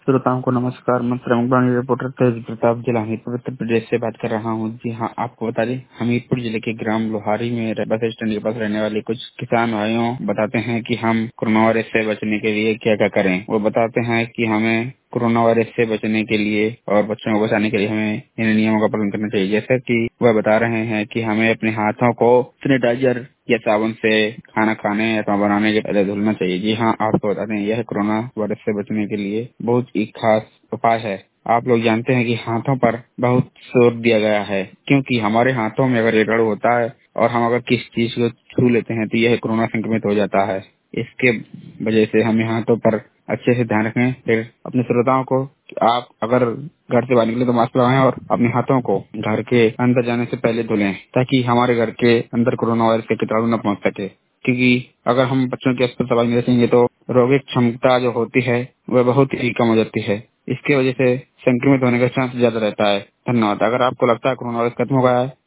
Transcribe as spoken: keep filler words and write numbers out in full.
श्रोताओं को नमस्कार। मैं प्रमुख प्राणी रिपोर्टर तेज प्रताप जिला हमीरपुर उत्तर प्रदेश से बात कर रहा हूं। जी हां, आपको बता दें, हमीरपुर जिले के ग्राम लोहारी में बस स्टैंड के पास रहने वाले कुछ किसान भाइयों बताते हैं कि हम कोरोना वायरस से बचने के लिए क्या क्या करें। वो बताते हैं कि हमें कोरोना वायरस से बचने के लिए और बच्चों को बचाने के लिए हमें इन नियमों का पालन करना चाहिए। जैसे कि वह बता रहे हैं कि हमें अपने हाथों को सैनिटाइजर या साबुन से खाना खाने या खाना बनाने के पहले धुलना चाहिए। जी हाँ, आपको बता दें, यह कोरोना वायरस से बचने के लिए बहुत ही खास उपाय है। आप लोग जानते हैं कि हाथों पर बहुत जोर दिया गया है, क्योंकि हमारे हाथों में अगर कीटाणु होता है और हम अगर किसी चीज को छू लेते हैं तो यह कोरोना संक्रमित हो जाता है। इसके वजह से हमें हाथों पर अच्छे से ध्यान रखें। फिर अपने श्रोताओं को कि आप अगर घर से बाहर निकले तो मास्क लगाएं और अपने हाथों को घर के अंदर जाने से पहले धुलें, ताकि हमारे घर के अंदर कोरोना वायरस के कीटाणु न पहुंच सके। क्योंकि अगर हम बच्चों की अस्पताल सफाई नहीं रखेंगे तो रोगिक क्षमता जो होती है वह बहुत ही कम हो जाती है। इसके वजह से संक्रमित होने का चांस ज्यादा रहता है। धन्यवाद। अगर आपको लगता है कोरोना वायरस खत्म हो गया है